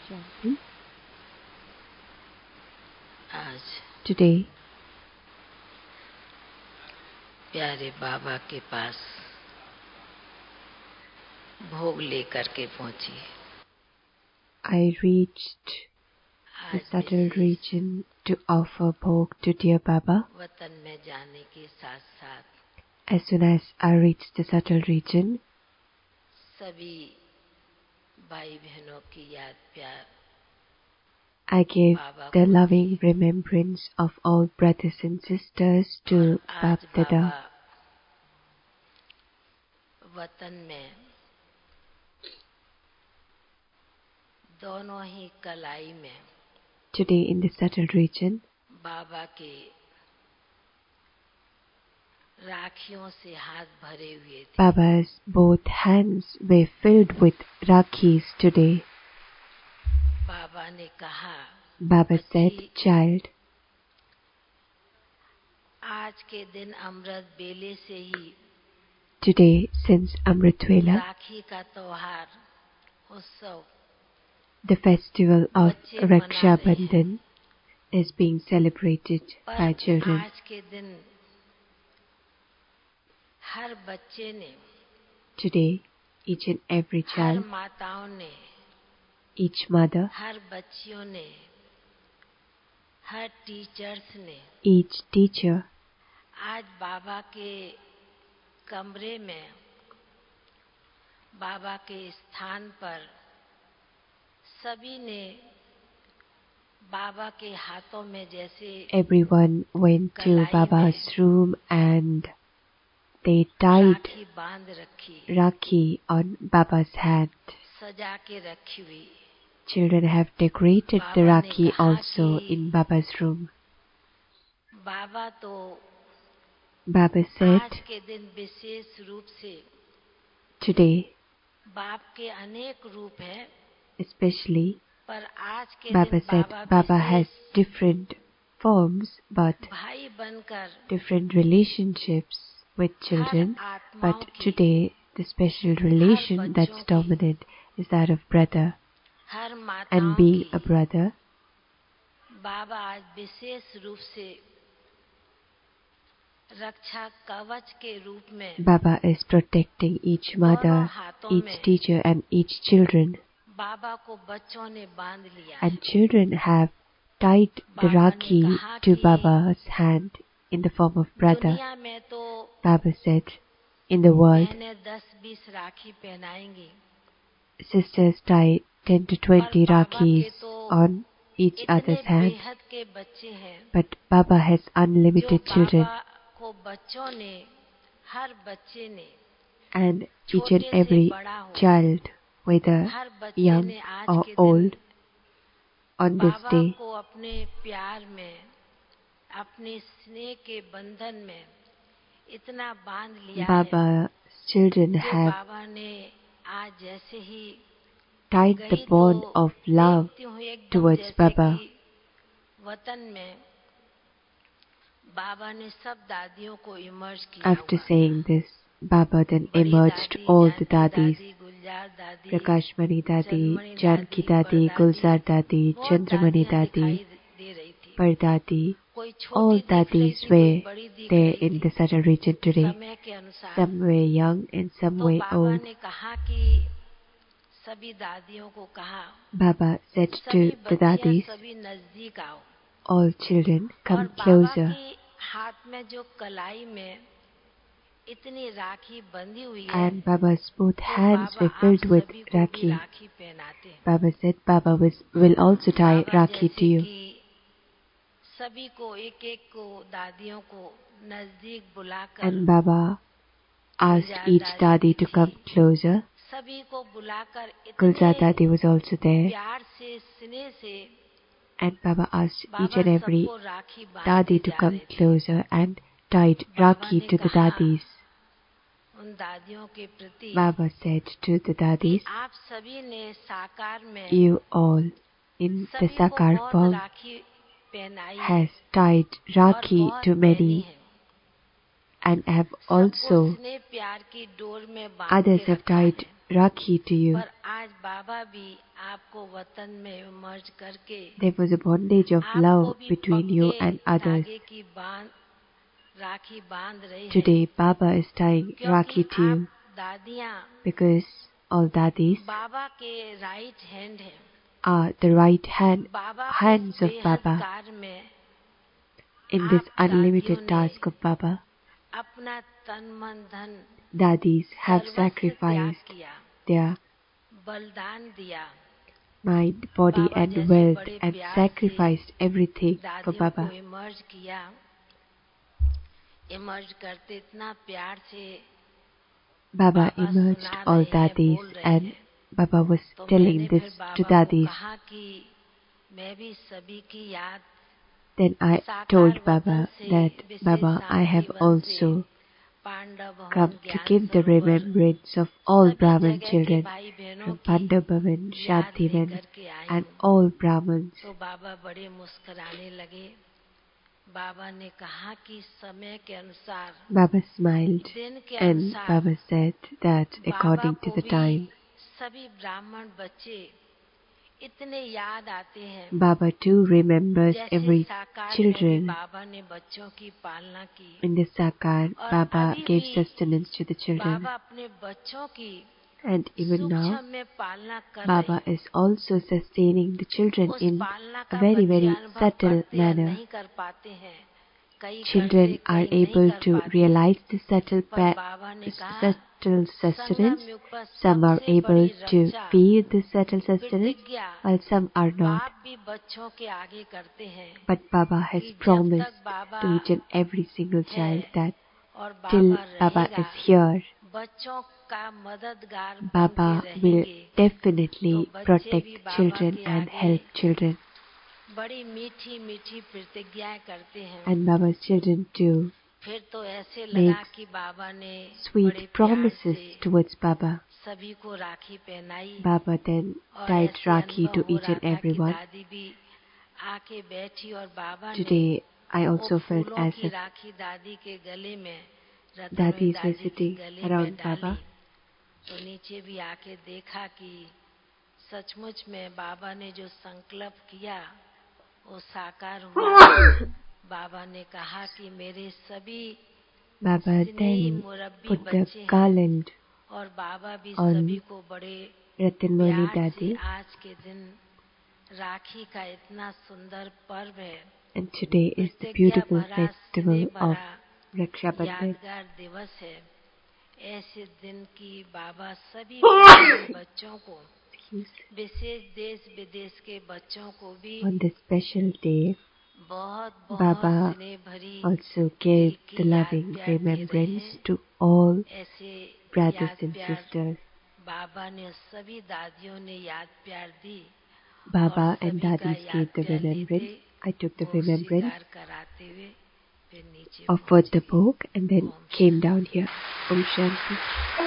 chanting. आज Today, प्यारे बाबा के पास भोग लेकर के पहुंची। I reached the आज subtle wishes region to offer bhog to dear Baba. वतन में जाने के साथ साथ As soon as I reached the subtle region, सभी भाई बहनों की याद प्यार I gave बाबा the को loving remembrance of all brothers and sisters to और आज Bab Dada. बाबा वतन में दोनों ही कलाई में Today in the subtle region, बाबा के राखियों से हाथ भरे हुए थे। Baba's both hands were filled with rakhis today. बाबा ने कहा, Baba said, बच्ची, child, आज के दिन अमृत बेले से ही today since Amrit Vela, राखी का त्योहार उत्सव the festival of बच्चे Raksha मना रहे हैं। Bandhan is being celebrated by पर children. आज के दिन हर बच्चे ने, Today, each and every her child, माताओं ने, each mother, हर बच्चियों ने, हर टीचर्स ने each teacher आज बाबा के कमरे में, बाबा के स्थान पर सभी ने बाबा के हाथों में जैसे everyone went to कलाई Baba's में room and they tied राखी बांध रखी, Rakhi on Baba's hand. सजा के रखी हुई। Children have decorated the बाबा ने Rakhi कहा also कि in Baba's room. बाबा तो Baba said, आज के दिन विशेष रूप से today, बाप के अनेक रूप हैं, especially, पर आज के Baba दिन said Baba Baba has wishes different forms but भाई बनकर different relationships with her children. आत्माओं But की, today, the special relation that's dominant is that of brother. हर माताओं And being की a brother, बाबा आज विशेष रूप से रक्षा कवच के रूप में Baba is protecting each mother, each teacher and each children. बाबा को बच्चों ने बांध लिया है। And children have tied the बाबा ने Rakhi कहा to कि Baba's hand in the form of brother. दुनिया में तो Baba said, in the world, बहनें 10-20 राखी पहनाएंगी, sisters tie 10 to 20 Rakhis on each इतने other's hand. बेहद के बच्चे हैं But Baba has जो unlimited children. बाबा को बच्चों ने, हर बच्चे ने, And each छोटे and से every बड़ा हो, child, whether हर बच्चे young ने आज or के old, दिन on this बाबा day, को अपने प्यार में, अपने स्नेह के बंधन में इतना बांध लिया है Baba's children जो have बाबा ने आज जैसे ही tied the गई bond तो of love देखती हूँ एकदम towards जैसे Baba. कि वतन में बाबा ने सब दादियों को इमर्ज किया After हुआ। saying this, Baba then बड़ी emerged दादी, all the जानकी dadis, दादी, गुलजार दादी, Prakashmani Dadi, चंद्रमणि Janki दादी, Dadi, Gulzar Dadi, बहुत Chandramani दादियां Dadi, दिखाई दे रही थी। Pardadi. कोई All छोटी दिख रही dadis थी, कोई were बड़ी दिख there रही in थी, the subtle region today. समय के अनुसार। Some were young and some तो were बाबा old. ने कहा कि सभी दादियों को कहा, Baba said to सभी the बच्चियां dadis, सभी नजदीक आओ। all children और come बाबा closer. की हाथ में जो कलाई में इतनी राखी बंधी हुई है, And Baba's both तो hands बाबा were आप filled with सभी को भी Rakhi. राखी पहनाते हैं। Baba said Baba will also tie Baba Rakhi जैसे to you. कि सभी को एक एक को दादियों को नजदीक बुलाकर, And Baba asked each dadi to come closer. सभी को बुलाकर Gulzar इतने Dadi was also there. प्यार से स्नेह से And Baba asked each Baba and every सबको राखी बांधते dadi to जा come रहे थे। closer and tied Baba Rakhi ने to the कहा dadis. उन दादियों के प्रति Baba said to the कि dadis, आप सभी ने साकार में you all in the सभी को Sakar बहुत form राखी पहनाई है has tied और Rakhi बहुत to पहनी many है। and have सबको also स्नेह प्यार की डोर में बांध others के have रखा tied है। Rakhi to you. पर आज बाबा भी आपको वतन में मर्ज करके There was a bondage of आपको love भी between you पक्के and others. धागे की राखी बांध रहे हैं Today, Baba is tying Rakhi क्योंकि to you आप दादियाँ because all dadis बाबा के राइट हैंड हैं are the right Baba hands के of बेहद Baba कार्य में in this आप unlimited दादियों ने task of Baba. अपना तन मन धन Dadis have सर्वस्व त्याग sacrificed किया their बलिदान दिया mind, body बाबा and जैसे wealth बड़े and प्यार sacrificed everything से for दादियों को Baba. इमर्ज किया इमर्ज करते इतना प्यार से Baba बाबा emerged सुना all रहे हैं dadis बोल रहे and हैं Baba was तो telling मैंने this फिर to बाबा को dadis. कहा कि मैं भी सभी की याद Then I साकार told वतन Baba से that wishes Baba, I have Shantivan से also पांडव भवन come to ज्ञान give the Sarovar remembrance of all सभी Brahmin जगह के children भाई बहनों from की Pandav Bhavan, याद Shantivan लेकर के आई and हूँ all Brahmins. तो बाबा बड़े मुस्कुराने लगे बाबा ने कहा कि समय के अनुसार Baba smiled दिन के and अनुसार Baba said that Baba according to को the भी time, सभी ब्राह्मण बच्चे इतने याद आते हैं Baba too remembers जैसे every साकार में भी children. बाबा ने बच्चों की पालना की In the Sakar, और Baba अभी gave भी sustenance to the children. बाबा अपने बच्चों की And even now, सूक्ष्म में पालना कर Baba रहे is also sustaining the children उस in पालना a का very, बच्चे very अनुभव subtle करते या manner. नहीं कर पाते हैं कई Children करते are कई नहीं able कर to पाते realize the subtle, पर बाबा ने कहा subtle sustenance. संगम युग पर Some are सबसे able बड़ी to Raksha feel the subtle sustenance, प्रतिज्ञा while some are not. बाप भी बच्चों के आगे करते हैं But Baba has कि जब promised तक बाबा to each and every single child है that और till बाबा Baba रहेगा is here, बच्चों का मददगार बन के Baba will रहेंगे definitely तो बच्चे protect भी बाबा children के and आगे help children. बड़ी मीठी मीठी प्रतिज्ञाएं करते हैं And Baba's children too फिर तो ऐसे लगा make कि बाबा ने sweet बड़े प्यार promises से towards Baba. सभी को राखी पहनाई Baba then और tied ऐसे Rakhi अनुभव to हो each रहा and था कि everyone. दादी भी आके बैठी और बाबा ने Today I वो also felt फूलों as की if राखी दादी के गले में रतनोई dadis were दादी के sitting गले में around डाली Baba. तो नीचे भी आके देखा कि सचमुच में बाबा ने जो संकल्प किया वो साकार हुआ बाबा ने कहा कि मेरे सभी Baba Snehi then मुरब्बी put the बच्चे हैं garland और बाबा भी on सभी को बड़े Ratanmani प्यार से Dadi, आज के दिन राखी का इतना सुंदर पर्व है and today is the प्रतिज्ञा beautiful भरा festival स्नेह of भरा Raksha Bandhan. यादगार दिवस है ऐसे दिन की बाबा सभी बच्चों को विशेष देश विदेश के बच्चों को भी On this special day, बहुत बहुत Baba स्नेह भरी also दिल gave की the याद loving प्यार दे रहे remembrance हैं to all ऐसे brothers याद and प्यार sisters. बाबा ने सभी दादियों ने याद प्यार दी Baba और and सभी का dadis याद gave the प्यार remembrance. लेते I took the और remembrance, स्वीकार कराते हुए फिर नीचे offered the पहुंचे bhog, and then Om came down here. Om Shanti.